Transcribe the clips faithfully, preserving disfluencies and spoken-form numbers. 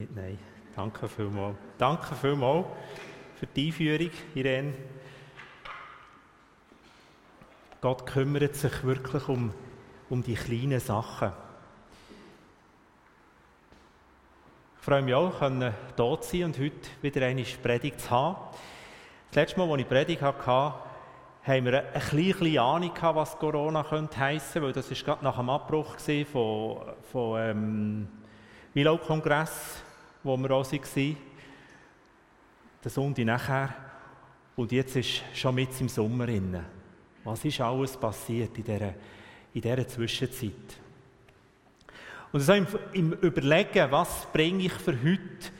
Nein, danke vielmals. Danke vielmals für die Einführung, Irene. Gott kümmert sich wirklich um, um die kleinen Sachen. Ich freue mich auch, hier zu sein und heute wieder eine Predigt zu haben. Das letzte Mal, als ich Predigt hatte, haben wir eine kleine Ahnung gehabt, was Corona könnte heissen, weil das war gerade nach dem Abbruch von, von ähm, Milau-Kongress, wo wir auch waren, der Sonntag nachher. Und jetzt ist schon mit im Sommer drin. Was ist alles passiert in dieser, in dieser Zwischenzeit? Und so im, im Überlegen, was bringe ich für heute,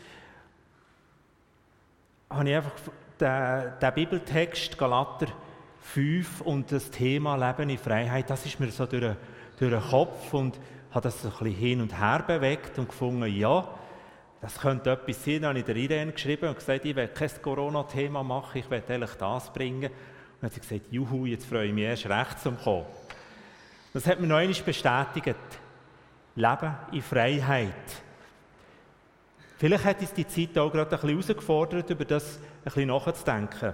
habe ich einfach den, den Bibeltext Galater fünf und das Thema Leben in Freiheit, das ist mir so durch, durch den Kopf und habe das so ein bisschen hin und her bewegt und gefunden, ja, das könnte etwas sein. Dann habe ich der Irene geschrieben und gesagt, ich will kein Corona-Thema machen, ich will eigentlich das bringen. Und dann hat sie gesagt, juhu, jetzt freue ich mich erst recht zum Kommen. Das hat mir noch einmal bestätigt. Leben in Freiheit. Vielleicht hat uns die Zeit auch gerade ein bisschen herausgefordert, über das ein bisschen nachzudenken.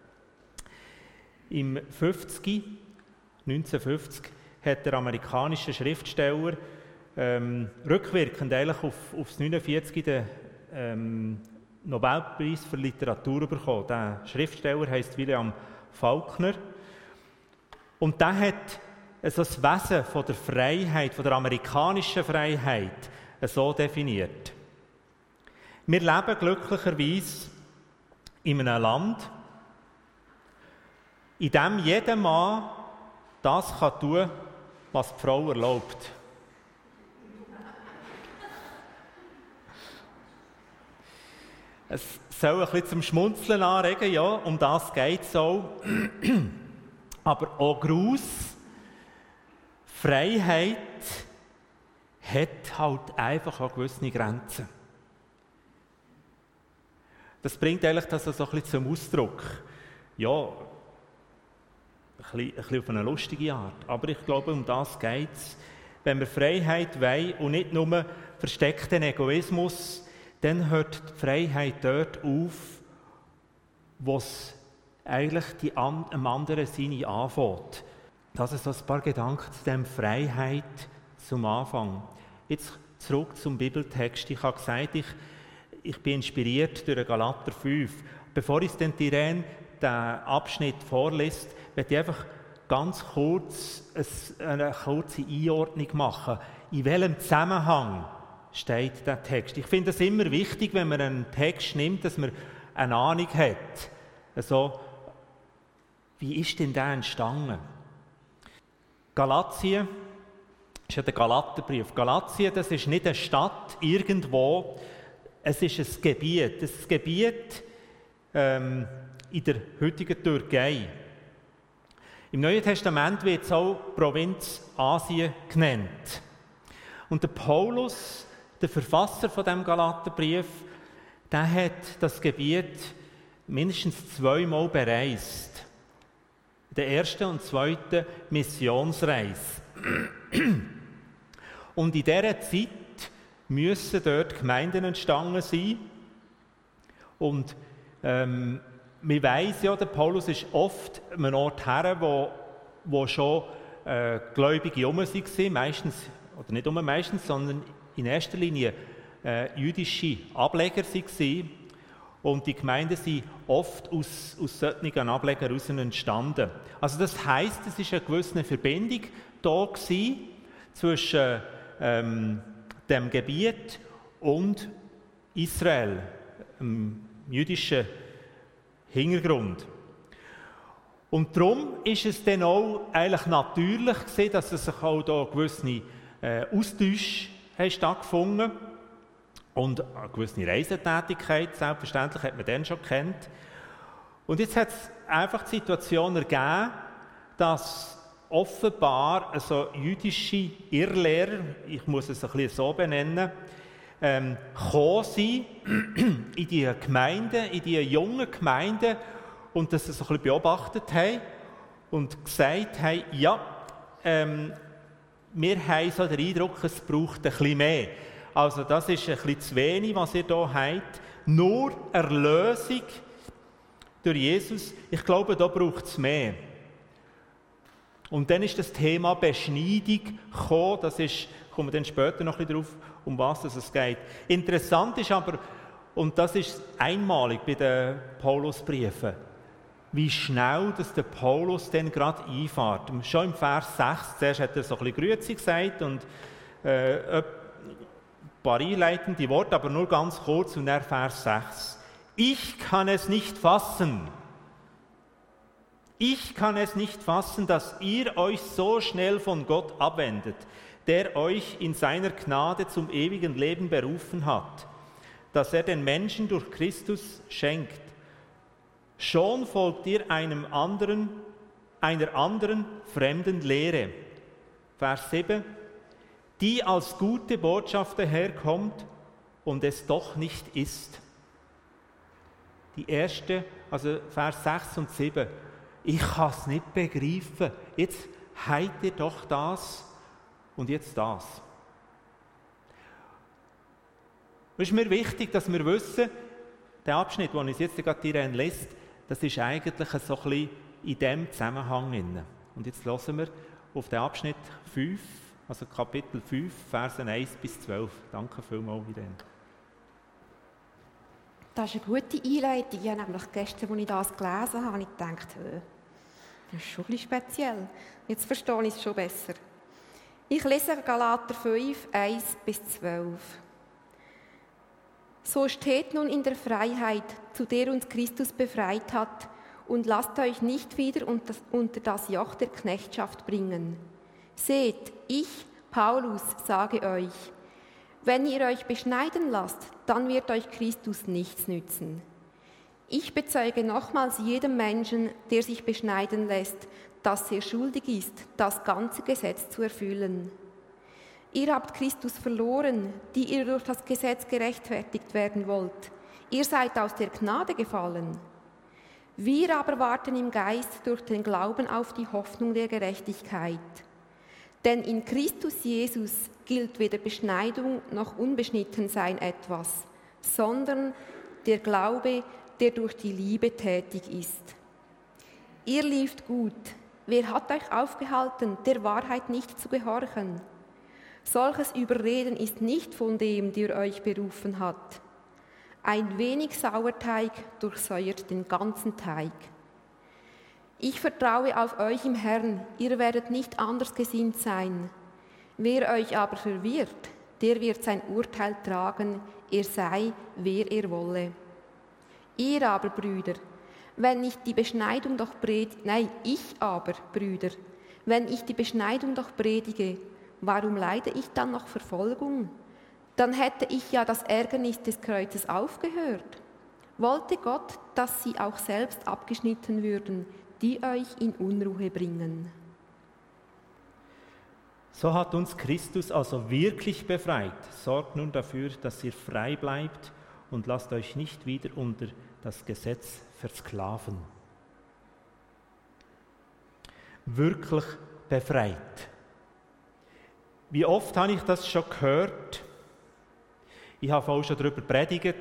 Im fünfzig, neunzehnhundertfünfzig hat der amerikanische Schriftsteller ähm, rückwirkend eigentlich auf, auf das neunundvierzig den ähm, Nobelpreis für Literatur bekommen. Der Schriftsteller heisst William Faulkner. Und der hat also das Wesen von der Freiheit, von der amerikanischen Freiheit, so definiert. Wir leben glücklicherweise in einem Land, in dem jeder Mann das kann tun, was die Frau erlaubt. Es soll ein bisschen zum Schmunzeln anregen, ja, um das geht es auch. Aber auch Gruß, Freiheit hat halt einfach auch gewisse Grenzen. Das bringt eigentlich das so ein bisschen zum Ausdruck. Ja, ein bisschen, ein bisschen auf eine lustige Art. Aber ich glaube, um das geht es. Wenn wir Freiheit wollen und nicht nur versteckten Egoismus, dann hört die Freiheit dort auf, wo es eigentlich die an, am anderen Sinne anfängt. Das sind so ein paar Gedanken zu dem Freiheit zum Anfang. Jetzt zurück zum Bibeltext. Ich habe gesagt, ich, ich bin inspiriert durch Galater fünf. Bevor ich den Irene den Abschnitt vorlese, möchte ich einfach ganz kurz eine kurze Einordnung machen. In welchem Zusammenhang steht der Text? Ich finde es immer wichtig, wenn man einen Text nimmt, dass man eine Ahnung hat. Also, wie ist denn der entstanden? Galatien ist ja der Galaterbrief. Galatien, das ist nicht eine Stadt irgendwo, es ist ein Gebiet. Ein Gebiet ähm, in der heutigen Türkei. Im Neuen Testament wird es auch Provinz Asien genannt. Und der Paulus, der Verfasser von dem Galaterbrief, der hat das Gebiet mindestens zweimal bereist. Der ersten und zweiten Missionsreise. Und in dieser Zeit müssen dort Gemeinden entstanden sein. Und ähm, man weiss ja, der Paulus ist oft an einem Ort her, wo, wo schon äh, Gläubige herum waren, meistens, oder nicht nur meistens, sondern in erster Linie äh, jüdische Ableger waren. Und die Gemeinden sind oft aus, aus solchen Ablegern heraus entstanden. Also das heisst, es war eine gewisse Verbindung da gewesen zwischen ähm, dem Gebiet und Israel, dem jüdischen Hintergrund. Und darum ist es dann auch eigentlich natürlich gewesen, dass es sich auch da gewisse äh, Austausche stattgefunden haben. Und eine gewisse Reisetätigkeit, selbstverständlich, hat man dann schon gekannt. Und jetzt hat es einfach die Situation ergeben, dass offenbar also jüdische Irrlehrer, ich muss es ein bisschen so benennen, ähm, gekommen sind in die Gemeinden, in die jungen Gemeinden und das so ein bisschen beobachtet haben und gesagt haben, ja, ähm, wir haben so den Eindruck, es braucht ein bisschen mehr. also das ist ein bisschen zu wenig, was ihr hier habt. Nur Erlösung durch Jesus, ich glaube, da braucht es mehr. Und dann ist das Thema Beschneidung gekommen, das ist, kommen wir dann später noch ein bisschen drauf, um was es geht. Interessant ist aber, und das ist einmalig bei den Paulusbriefen, wie schnell dass der Paulus dann gerade einfährt. Schon im Vers sechs, zuerst hat er so ein bisschen Grüezi gesagt und äh, ein paar einleitende Worte, aber nur ganz kurz, und dann Vers sechs. Ich kann es nicht fassen. Ich kann es nicht fassen, dass ihr euch so schnell von Gott abwendet, der euch in seiner Gnade zum ewigen Leben berufen hat, dass er den Menschen durch Christus schenkt. Schon folgt ihr einem anderen, einer anderen fremden Lehre. Vers sieben. Die als gute Botschaft daherkommt und es doch nicht ist. Die erste, also Vers sechs und sieben. Ich kann es nicht begreifen. Jetzt habt ihr doch das und jetzt das. Es ist mir wichtig, dass wir wissen, der Abschnitt, den uns jetzt gerade hier lässt, das ist eigentlich so ein bisschen in diesem Zusammenhang drin. Und jetzt hören wir auf den Abschnitt fünf, also Kapitel fünf, Verse eins bis zwölf. Danke vielmals wieder. Das ist eine gute Einleitung. Ich habe nämlich gestern, als ich das gelesen habe, ich gedacht, das ist schon ein bisschen speziell. Jetzt verstehe ich es schon besser. Ich lese Galater fünf, eins bis zwölf. So steht nun in der Freiheit, zu der uns Christus befreit hat, und lasst euch nicht wieder unter das Joch der Knechtschaft bringen. Seht, ich, Paulus, sage euch, wenn ihr euch beschneiden lasst, dann wird euch Christus nichts nützen. Ich bezeuge nochmals jedem Menschen, der sich beschneiden lässt, dass er schuldig ist, das ganze Gesetz zu erfüllen. Ihr habt Christus verloren, die ihr durch das Gesetz gerechtfertigt werden wollt. Ihr seid aus der Gnade gefallen. Wir aber warten im Geist durch den Glauben auf die Hoffnung der Gerechtigkeit. Denn in Christus Jesus gilt weder Beschneidung noch Unbeschnittensein etwas, sondern der Glaube, der durch die Liebe tätig ist. Ihr lieft gut. Wer hat euch aufgehalten, der Wahrheit nicht zu gehorchen? Solches Überreden ist nicht von dem, der euch berufen hat. Ein wenig Sauerteig durchsäuert den ganzen Teig. Ich vertraue auf euch im Herrn, ihr werdet nicht anders gesinnt sein. Wer euch aber verwirrt, der wird sein Urteil tragen, er sei, wer er wolle. Ihr aber, Brüder, wenn ich die Beschneidung doch predige, nein, ich aber, Brüder, wenn ich die Beschneidung doch predige, warum leide ich dann noch Verfolgung? Dann hätte ich ja das Ärgernis des Kreuzes aufgehört. Wollte Gott, dass sie auch selbst abgeschnitten würden, die euch in Unruhe bringen. So hat uns Christus also wirklich befreit. Sorgt nun dafür, dass ihr frei bleibt und lasst euch nicht wieder unter das Gesetz versklaven. Wirklich befreit. Wie oft habe ich das schon gehört? Ich habe auch schon darüber predigt.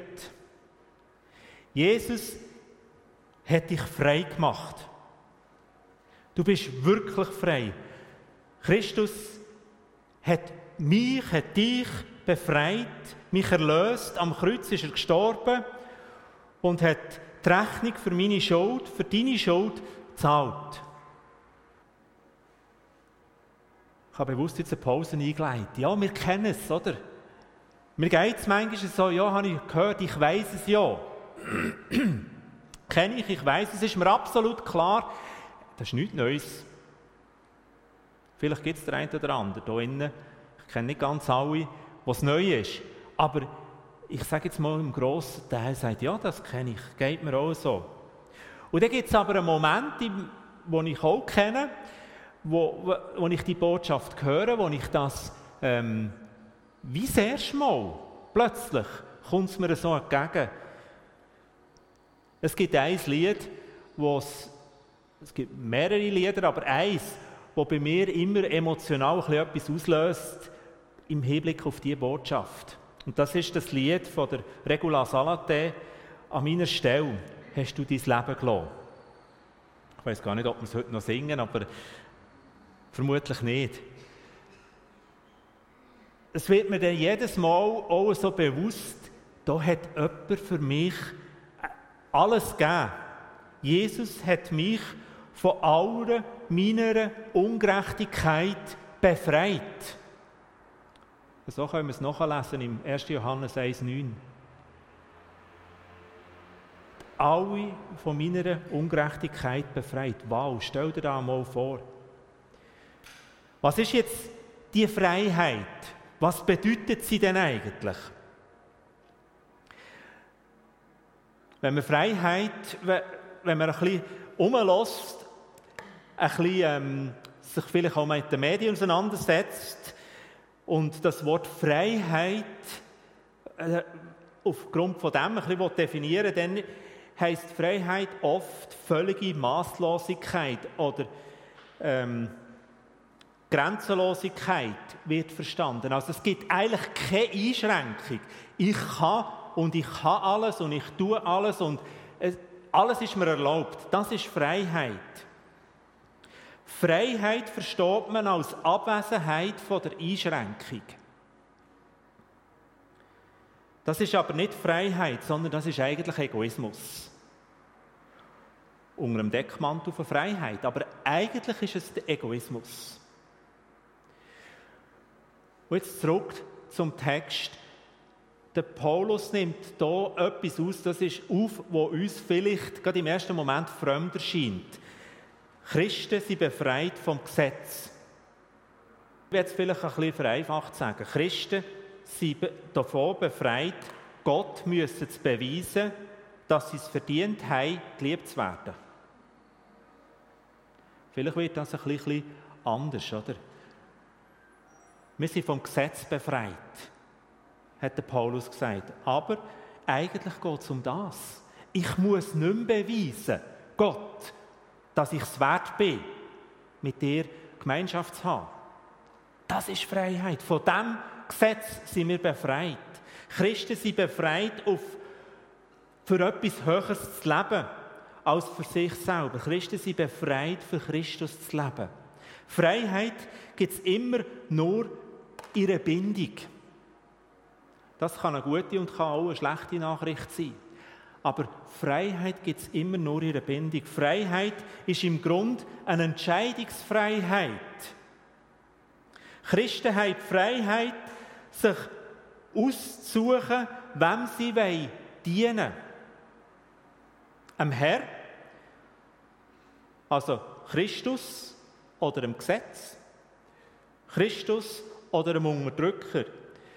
Jesus hat dich frei gemacht. Du bist wirklich frei. Christus hat mich, hat dich befreit, mich erlöst. Am Kreuz ist er gestorben und hat die Rechnung für meine Schuld, für deine Schuld gezahlt. Ich habe bewusst jetzt eine Pause eingeleitet. Ja, wir kennen es, oder? Mir geht es manchmal so, ja, habe ich gehört, ich weiss es ja. Kenne ich, ich weiss, es ist mir absolut klar, das ist nichts Neues. Vielleicht gibt es den einen oder anderen hier innen, ich kenne nicht ganz alle, was neu ist. Aber ich sage jetzt mal im grossen Teil, sagt, ja, das kenne ich, geht mir auch so. Und dann gibt es aber einen Moment, den ich auch kenne, wo, wo, wo ich die Botschaft höre, wo ich das, ähm, wie das erste Mal, plötzlich kommt es mir so entgegen. Es gibt ein Lied, wo es, es gibt mehrere Lieder, aber eins, das bei mir immer emotional etwas auslöst, im Hinblick auf diese Botschaft. Und das ist das Lied von der Regula Salate. An meiner Stelle hast du dein Leben gelassen. Ich weiß gar nicht, ob wir es heute noch singen, aber vermutlich nicht. Es wird mir dann jedes Mal auch so bewusst, da hat jemand für mich alles gegeben. Jesus hat mich von aller meiner Ungerechtigkeit befreit. So können wir es nachlesen im ersten Johannes eins neun. Alle von meiner Ungerechtigkeit befreit. Wow, stell dir das mal vor. Was ist jetzt die Freiheit? Was bedeutet sie denn eigentlich? Wenn man Freiheit, wenn man ein bisschen rumlässt, ein bisschen, ähm, sich vielleicht auch mit den Medien auseinandersetzt und das Wort Freiheit äh, aufgrund von dem ein bisschen definieren, dann heisst Freiheit oft völlige Maßlosigkeit oder ähm, Grenzenlosigkeit wird verstanden. Also es gibt eigentlich keine Einschränkung. Ich kann und ich kann alles und ich tue alles und es, alles ist mir erlaubt. Das ist Freiheit. Freiheit versteht man als Abwesenheit von der Einschränkung. Das ist aber nicht Freiheit, sondern das ist eigentlich Egoismus. Unter dem Deckmantel von Freiheit. Aber eigentlich ist es der Egoismus. Und jetzt zurück zum Text. Der Paulus nimmt hier etwas aus, das ist auf, was uns vielleicht gerade im ersten Moment fremd erscheint. Christen sind befreit vom Gesetz. Ich werde es vielleicht ein bisschen vereinfacht sagen. Christen sind davon befreit, Gott müssen zu beweisen, dass sie es verdient haben, geliebt zu werden. Vielleicht wird das ein bisschen anders, oder? Wir sind vom Gesetz befreit, hat der Paulus gesagt. Aber eigentlich geht es um das. Ich muss nicht mehr beweisen, Gott, dass ich es wert bin, mit dir Gemeinschaft zu haben. Das ist Freiheit. Von diesem Gesetz sind wir befreit. Christen sind befreit, auf, für etwas Höheres zu leben, als für sich selber. Christen sind befreit, für Christus zu leben. Freiheit gibt es immer nur in einer Bindung. Das kann eine gute und kann auch eine schlechte Nachricht sein. Aber Freiheit gibt es immer nur in einer Bindung. Freiheit ist im Grunde eine Entscheidungsfreiheit. Christen haben die Freiheit, sich auszusuchen, wem sie dienen wollen. Am Herr, also Christus oder dem Gesetz, Christus oder dem Unterdrücker.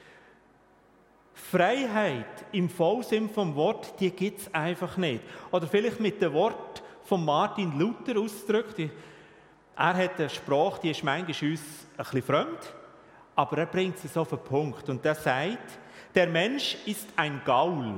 Freiheit im Vollsinn vom Wort, die gibt es einfach nicht. Oder vielleicht mit dem Wort von Martin Luther ausgedrückt. Er hat eine Sprache, die ist manchmal uns ein bisschen fremd, aber er bringt es auf den Punkt. Und er sagt, der Mensch ist ein Gaul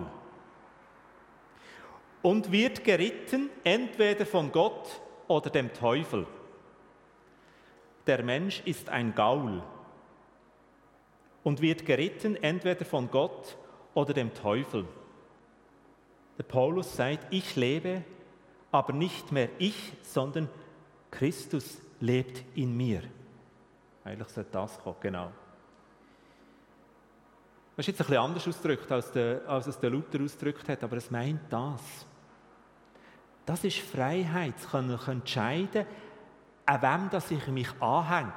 und wird geritten entweder von Gott oder dem Teufel. Der Mensch ist ein Gaul und wird geritten entweder von Gott oder dem Teufel. Der Paulus sagt, ich lebe, aber nicht mehr ich, sondern Christus lebt in mir. Eigentlich sollte das kommen, genau. Das ist jetzt ein bisschen anders ausgedrückt, als, der, als es der Luther ausgedrückt hat, aber es meint das. Das ist Freiheit, zu können entscheiden, an wem dass ich mich anhänge.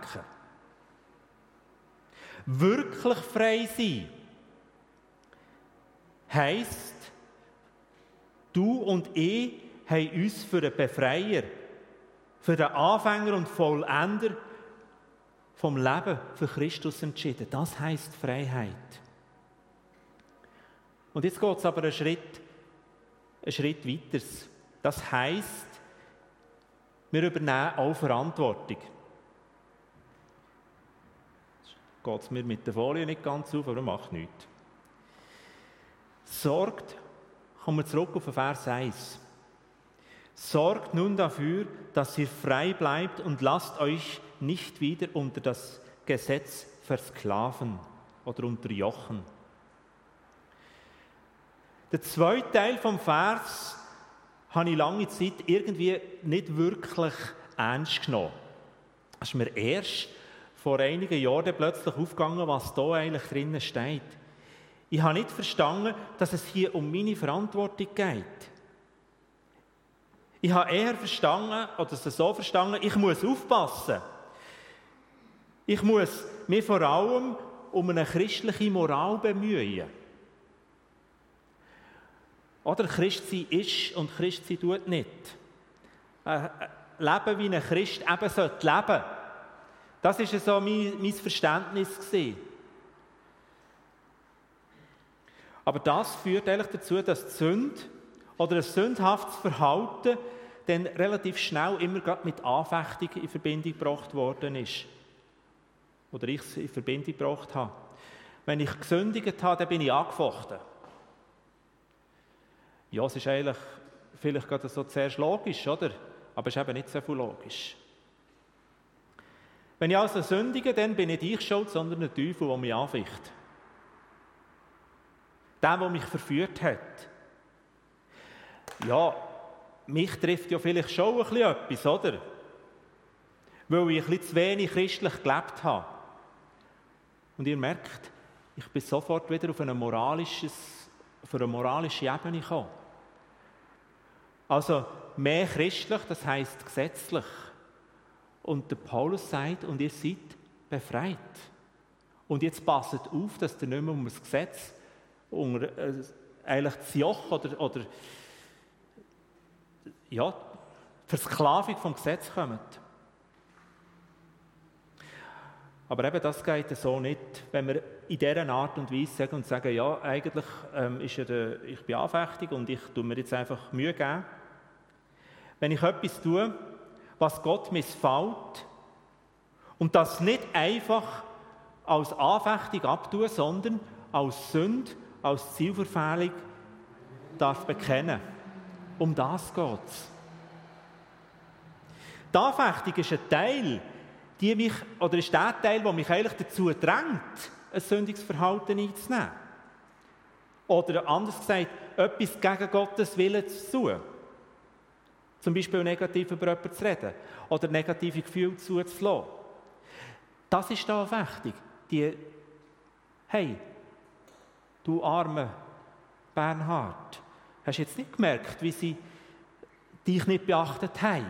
Wirklich frei sein heisst, du und ich haben uns für den Befreier, für den Anfänger und Vollender vom Leben für Christus entschieden. Das heisst Freiheit. Und jetzt geht es aber einen Schritt, einen Schritt weiter. Das heisst, wir übernehmen auch Verantwortung. Geht es mir mit der Folie nicht ganz auf, aber macht nichts. Sorgt, kommen wir zurück auf den Vers eins. Sorgt nun dafür, dass ihr frei bleibt und lasst euch nicht wieder unter das Gesetz versklaven oder unterjochen. Den zweiten Teil des Vers habe ich lange Zeit irgendwie nicht wirklich ernst genommen. Es ist mir erst vor einigen Jahren plötzlich aufgegangen, was da eigentlich drinnen steht. Ich habe nicht verstanden, dass es hier um meine Verantwortung geht. Ich habe eher verstanden, oder es so verstanden, ich muss aufpassen. Ich muss mich vor allem um eine christliche Moral bemühen. Oder Christsein ist und Christsein tut nicht. Äh, leben wie ein Christ eben sollte leben. Das war so mein, mein Verständnis gewesen. Aber das führt eigentlich dazu, dass die Sünde oder ein sündhaftes Verhalten dann relativ schnell immer mit Anfechtung in Verbindung gebracht worden ist. Oder ich es in Verbindung gebracht habe. Wenn ich gesündigt habe, dann bin ich angefochten. Ja, es ist eigentlich vielleicht gerade so zuerst logisch, oder? Aber es ist eben nicht so viel logisch. Wenn ich also sündige, dann bin nicht ich schuld, sondern der Teufel, der mich anficht. Der, der mich verführt hat. Ja, mich trifft ja vielleicht schon ein bisschen etwas, oder? Weil ich ein bisschen zu wenig christlich gelebt habe. Und ihr merkt, ich bin sofort wieder auf eine, moralisches, auf eine moralische Ebene gekommen. Also mehr christlich, das heisst gesetzlich. Und der Paulus sagt, und ihr seid befreit. Und jetzt passt auf, dass ihr nicht mehr um das Gesetz, unter äh, eigentlich das Joch oder, oder ja, Versklavung vom Gesetz kommt. Aber eben das geht so nicht, wenn wir in dieser Art und Weise sagen und sagen, ja, eigentlich ähm, ist er, äh, ich bin anfechtig und ich tue mir jetzt einfach Mühe geben. Wenn ich etwas tue, was Gott missfällt und das nicht einfach als Anfechtung abtue, sondern als Sünde, als Zielverfehlung darf bekennen. Um das geht es. Die Anfechtung ist ein Teil, die mich, oder ist der Teil, der mich eigentlich dazu drängt, ein Sündigungsverhalten einzunehmen. Oder anders gesagt, etwas gegen Gottes Willen zu tun. Zum Beispiel negativ über jemanden zu reden oder negative Gefühle zuzulassen. Das ist die Anfechtung. Die, hey, du armer Bernhard, hast du jetzt nicht gemerkt, wie sie dich nicht beachtet haben?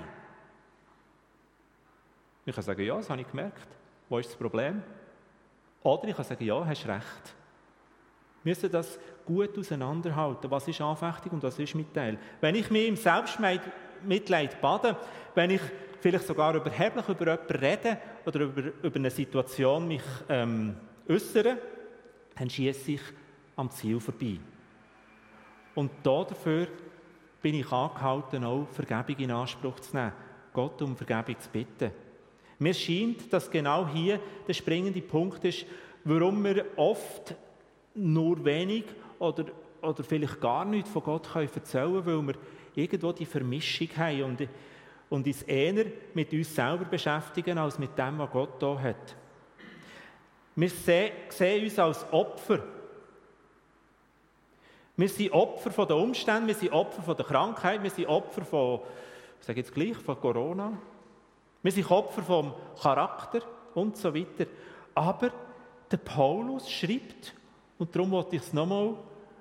Ich kann sagen, ja, das habe ich gemerkt. Wo ist das Problem? Oder ich kann sagen, ja, hast recht. Wir müssen das gut auseinanderhalten. Was ist Anfechtung und was ist Mitteil? Wenn ich mich im Selbstmitleid bade, wenn ich vielleicht sogar überheblich über jemanden rede oder über, über eine Situation mich ähm, äußere, dann schiesse ich am Ziel vorbei. Und dafür bin ich angehalten, auch Vergebung in Anspruch zu nehmen, Gott um Vergebung zu bitten. Mir scheint, dass genau hier der springende Punkt ist, warum wir oft nur wenig oder, oder vielleicht gar nichts von Gott können erzählen können, weil wir irgendwo die Vermischung haben und, und uns eher mit uns selber beschäftigen, als mit dem, was Gott da hat. Wir sehen, sehen uns als Opfer. Wir sind Opfer von den Umständen, wir sind Opfer von der Krankheit, wir sind Opfer von, ich sage jetzt gleich, von Corona. Wir sind Opfer vom Charakter und so weiter. Aber der Paulus schreibt, und darum wollte ich es nochmal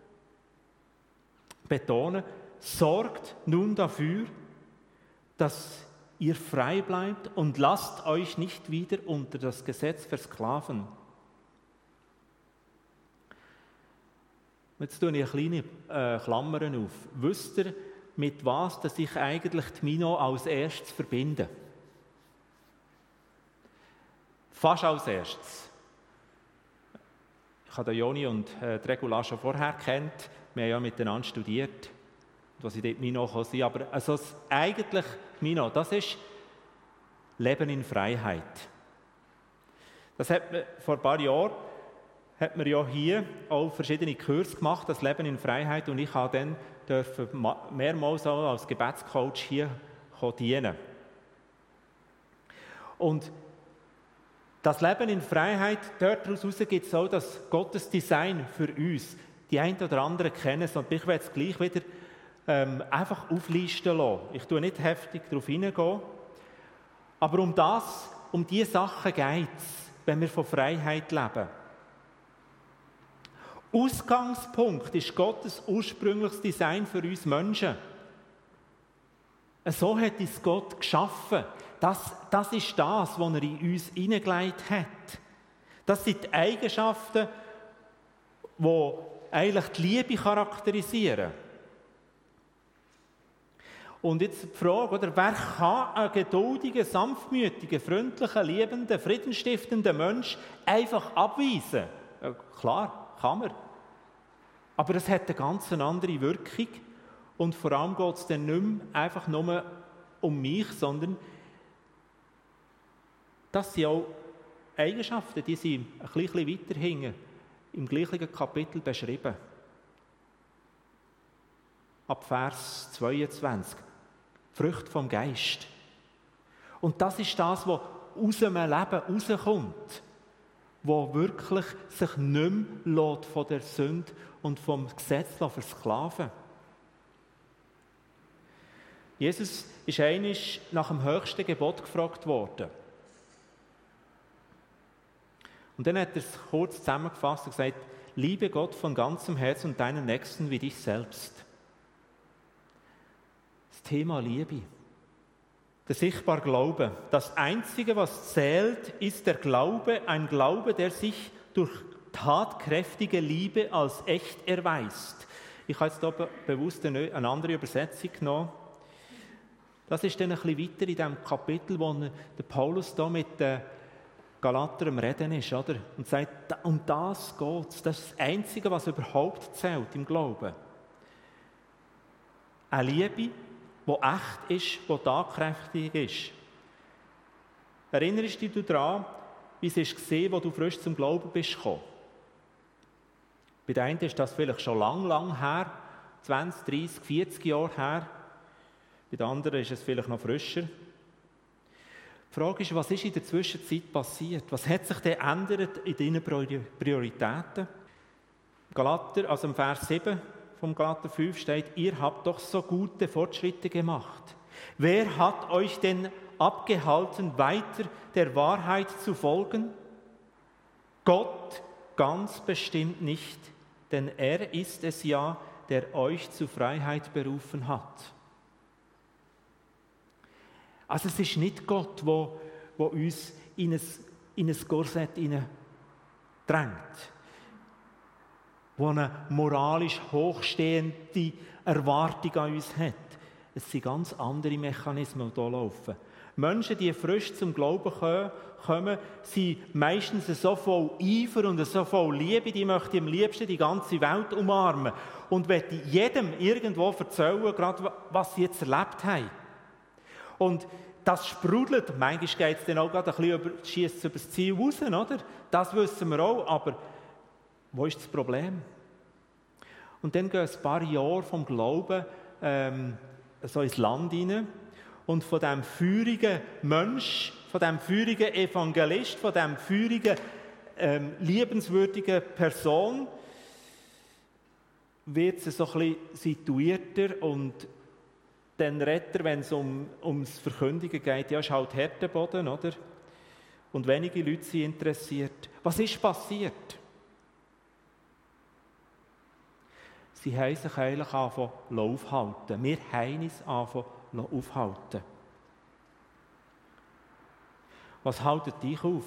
betonen, sorgt nun dafür, dass ihr frei bleibt und lasst euch nicht wieder unter das Gesetz versklaven. Jetzt tue ich eine kleine äh, Klammern auf. Wisst ihr, mit was dass ich eigentlich die Mino als erstes verbinde? Fast als erstes. Ich habe den Joni und äh, die Regula schon vorher kennt. Wir haben ja miteinander studiert, was ich dort Mino kann sein. Aber also das eigentlich Mino, das ist Leben in Freiheit. Das hat man vor ein paar Jahren hat man ja hier auch verschiedene Kurse gemacht, das Leben in Freiheit, und ich habe dann dürfen mehrmals auch als Gebetscoach hier dienen. Und das Leben in Freiheit, daraus gibt es auch das Gottes Design für uns, die einen oder anderen kennen es, und ich werde es gleich wieder ähm, einfach auflisten lassen. Ich tue nicht heftig darauf hineingehen. Aber um das, um diese Sachen geht es, wenn wir von Freiheit leben. Ausgangspunkt ist Gottes ursprüngliches Design für uns Menschen. So hat uns Gott geschaffen. Das, das ist das, was er in uns hineingelegt hat. Das sind die Eigenschaften, die eigentlich die Liebe charakterisieren. Und jetzt die Frage, oder, wer kann einen geduldigen, sanftmütigen, freundlichen, liebenden, friedenstiftenden Mensch einfach abweisen? Ja, klar, kann man. Aber es hat eine ganz andere Wirkung. Und vor allem geht es dann nicht mehr einfach nur um mich, sondern das sind auch Eigenschaften, die sind ein bisschen weiter hinten im gleichen Kapitel beschrieben. Ab Vers zweiundzwanzig. Früchte vom Geist. Und das ist das, was aus dem Leben rauskommt, wo wirklich sich nicht mehr von der Sünde und vom Gesetz versklaven lässt. Jesus ist einmal nach dem höchsten Gebot gefragt worden. Und dann hat er es kurz zusammengefasst und gesagt, liebe Gott von ganzem Herzen und deinen Nächsten wie dich selbst. Das Thema Liebe. Der sichtbare Glaube. Das Einzige, was zählt, ist der Glaube, ein Glaube, der sich durch tatkräftige Liebe als echt erweist. Ich habe jetzt hier bewusst eine andere Übersetzung genommen. Das ist dann ein bisschen weiter in diesem Kapitel, wo der Paulus da mit den Galatern am Reden ist, oder? Und sagt, um das geht es. Das ist das Einzige, was überhaupt zählt im Glauben. Eine Liebe, die echt ist, die tatkräftig ist. Erinnerst du dich daran, wie es war, als du frisch zum Glauben bist gekommen? Bei den einen ist das vielleicht schon lang, lang her, zwanzig, dreissig, vierzig Jahre her. Bei den anderen ist es vielleicht noch frischer. Die Frage ist, was ist in der Zwischenzeit passiert? Was hat sich denn geändert in deinen Prioritäten? Galater, also im Vers sieben vom Galater fünf steht, ihr habt doch so gute Fortschritte gemacht. Wer hat euch denn abgehalten, weiter der Wahrheit zu folgen? Gott ganz bestimmt nicht, denn er ist es ja, der euch zur Freiheit berufen hat. Also es ist nicht Gott, der, der uns in ein, in ein Korsett drängt, der eine moralisch hochstehende Erwartung an uns hat. Es sind ganz andere Mechanismen, die hier laufen. Menschen, die frisch zum Glauben kommen, sind meistens so voll Eifer und so voll Liebe, die möchten am liebsten die ganze Welt umarmen und wollen jedem irgendwo erzählen, gerade was sie jetzt erlebt haben. Und das sprudelt, manchmal geht es dann auch gerade ein bisschen über, schiesst über das Ziel raus, oder? Das wissen wir auch, aber wo ist das Problem? Und dann gehen ein paar Jahre vom Glauben ähm, so ins Land hinein und von diesem feurigen Mensch, von diesem feurigen Evangelist, von diesem feurigen, ähm, liebenswürdigen Person wird sie so ein bisschen situierter und den Retter, wenn es um, ums Verkündigen geht, ja, ist halt Härteboden, oder? Und wenige Leute sind interessiert. Was ist passiert? Sie haben sich eigentlich angefangen aufhalten. Wir haben uns angefangen aufhalten. Was haltet dich auf?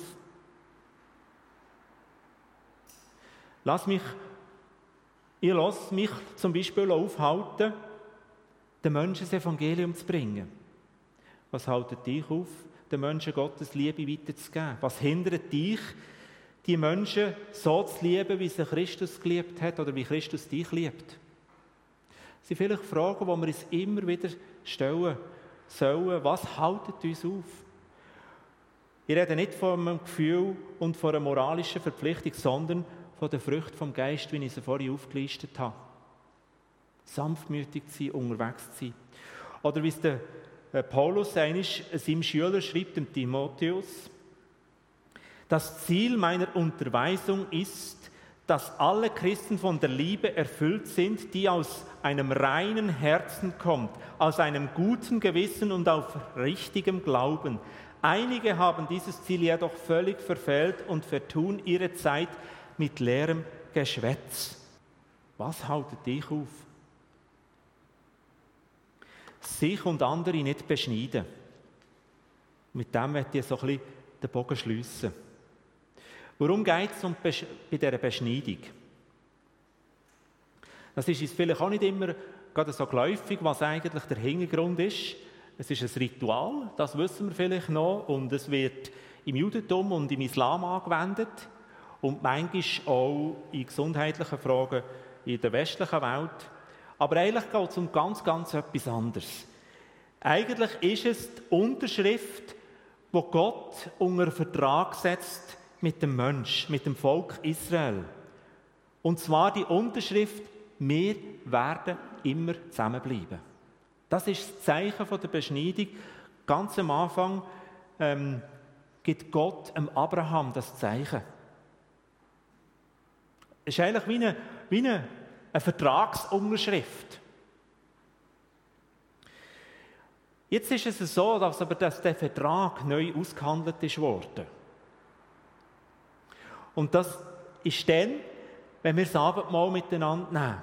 Lass mich, ich lasse mich zum Beispiel aufhalten, den Menschen das Evangelium zu bringen. Was haltet dich auf, den Menschen Gottes Liebe weiterzugeben? Was hindert dich, die Menschen so zu lieben, wie sie Christus geliebt hat oder wie Christus dich liebt? Das sind vielleicht Fragen, die wir uns immer wieder stellen sollen. Was haltet uns auf? Ich rede nicht von einem Gefühl und von einer moralischen Verpflichtung, sondern von den Früchten vom Geist, wie ich sie vorhin aufgelistet habe. Sanftmütig zu sein, unterwegs zu sein. Oder wie es der Paulus einmal seinem Schüler schreibt, dem Timotheus, das Ziel meiner Unterweisung ist, dass alle Christen von der Liebe erfüllt sind, die aus einem reinen Herzen kommt, aus einem guten Gewissen und auf richtigem Glauben. Einige haben dieses Ziel jedoch völlig verfehlt und vertun ihre Zeit mit leerem Geschwätz. Was haltet dich auf? Sich und andere nicht beschneiden. Mit dem möchte ich so ein bisschen den Bogen schliessen. Worum geht es um bei dieser Beschneidung? Das ist uns vielleicht auch nicht immer gerade so geläufig, was eigentlich der Hintergrund ist. Es ist ein Ritual, das wissen wir vielleicht noch, und es wird im Judentum und im Islam angewendet und manchmal auch in gesundheitlichen Fragen in der westlichen Welt. Aber eigentlich geht es um ganz, ganz etwas anderes. Eigentlich ist es die Unterschrift, die Gott unter Vertrag setzt mit dem Mensch, mit dem Volk Israel. Und zwar die Unterschrift: Wir werden immer zusammenbleiben. Das ist das Zeichen der Beschneidung. Ganz am Anfang ähm, gibt Gott dem Abraham das Zeichen. Es ist eigentlich wie eine, wie eine, eine Vertragsunterschrift. Jetzt ist es so, dass aber dass der Vertrag neu ausgehandelt ist worden. Und das ist dann, wenn wir das Abendmahl miteinander nehmen.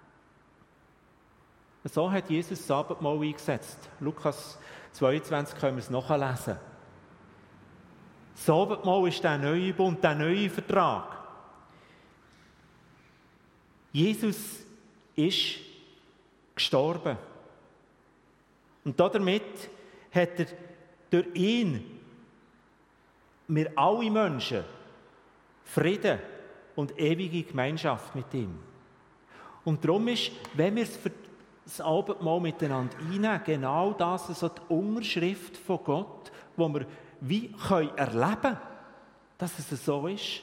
So hat Jesus das Abendmahl eingesetzt. Lukas zweiundzwanzig können wir es nachlesen. Das Abendmahl ist der neue Bund, der neue Vertrag. Jesus ist gestorben. Und damit hat er durch ihn, wir alle Menschen, Frieden und ewige Gemeinschaft mit ihm. Und darum ist, wenn wir das Abendmahl miteinander einnehmen, genau das, so die Unterschrift von Gott, wo wir wie können erleben können, dass es so ist.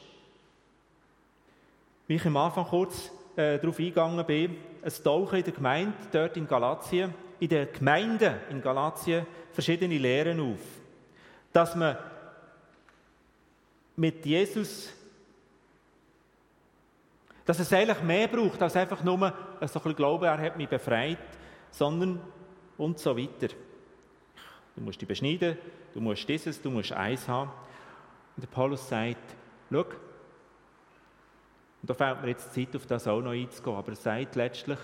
Wie ich am Anfang kurz äh, darauf eingegangen bin, es tauchen in der Gemeinde, dort in Galatien, in den Gemeinden in Galatien verschiedene Lehren auf. Dass man mit Jesus, dass es eigentlich mehr braucht, als einfach nur so ein bisschen Glauben, er hat mich befreit, sondern und so weiter. Du musst dich beschneiden, du musst dieses, du musst eins haben. Und der Paulus sagt, schau, und da fehlt mir jetzt Zeit, auf das auch noch einzugehen, aber er sagt letztlich,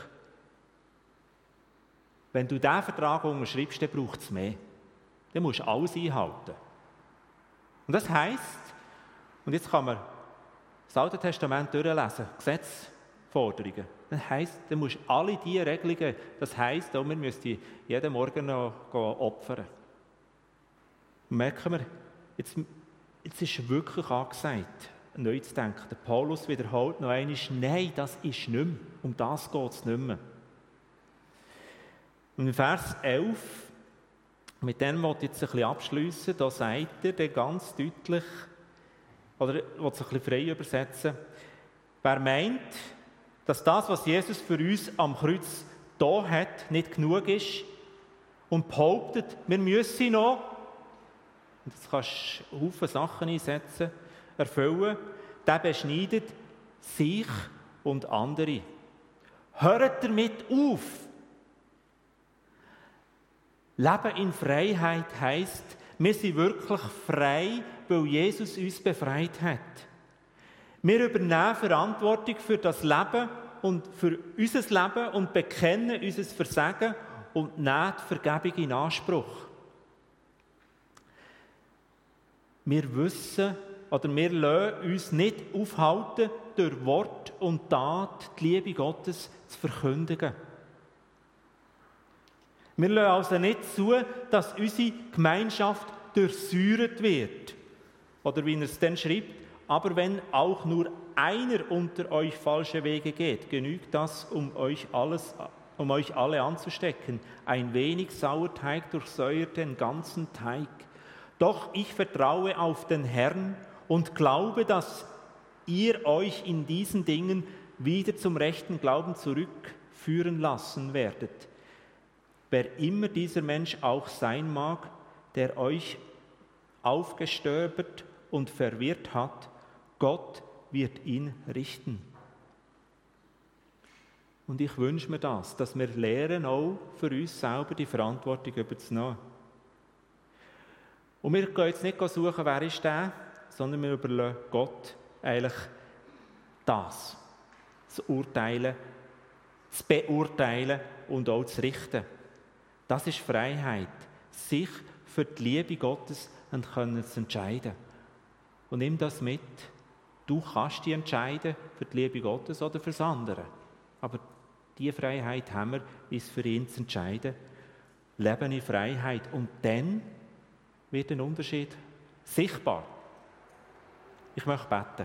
wenn du diesen Vertrag unterschreibst, dann braucht es mehr. Dann musst du alles einhalten. Und das heisst, und jetzt kann man das Alte Testament durchlesen, Gesetzforderungen. Das heisst, dann musst du alle diese Regelungen, das heisst, wir müssen jeden Morgen noch opfern. Und merken wir, jetzt, jetzt ist wirklich angesagt, neu zu denken. Der Paulus wiederholt noch einmal, nein, das ist nicht mehr. Um das geht es nicht mehr. Und in Vers elf, mit dem möchte ich jetzt ein bisschen abschliessen, da sagt er dann ganz deutlich, oder ich will es ein bisschen frei übersetzen, wer meint, dass das, was Jesus für uns am Kreuz da hat, nicht genug ist und behauptet, wir müssen noch, und jetzt kannst du Haufen Sachen einsetzen, erfüllen, der beschneidet sich und andere. Hört damit auf! Leben in Freiheit heisst, wir sind wirklich frei, weil Jesus uns befreit hat. Wir übernehmen Verantwortung für das Leben und für unser Leben und bekennen unser Versagen und nehmen die Vergebung in Anspruch. Wir wissen oder wir lassen uns nicht aufhalten, durch Wort und Tat die Liebe Gottes zu verkündigen. Wir lassen also nicht zu, dass unsere Gemeinschaft durchsäuert wird. Oder wie er es dann schreibt, aber wenn auch nur einer unter euch falsche Wege geht, genügt das, um euch, alles, um euch alle anzustecken. Ein wenig Sauerteig durchsäuert den ganzen Teig. Doch ich vertraue auf den Herrn und glaube, dass ihr euch in diesen Dingen wieder zum rechten Glauben zurückführen lassen werdet. Wer immer dieser Mensch auch sein mag, der euch aufgestöbert und verwirrt hat, Gott wird ihn richten. Und ich wünsche mir das, dass wir lernen, auch für uns selber die Verantwortung überzunehmen. Und wir gehen jetzt nicht suchen, wer ist der, sondern wir überlassen Gott eigentlich das, zu urteilen, zu beurteilen und auch zu richten. Das ist Freiheit, sich für die Liebe Gottes zu entscheiden. Und nimm das mit. Du kannst dich entscheiden für die Liebe Gottes oder für das andere. Aber diese Freiheit haben wir, uns für ihn zu entscheiden. Leben in Freiheit. Und dann wird ein Unterschied sichtbar. Ich möchte beten.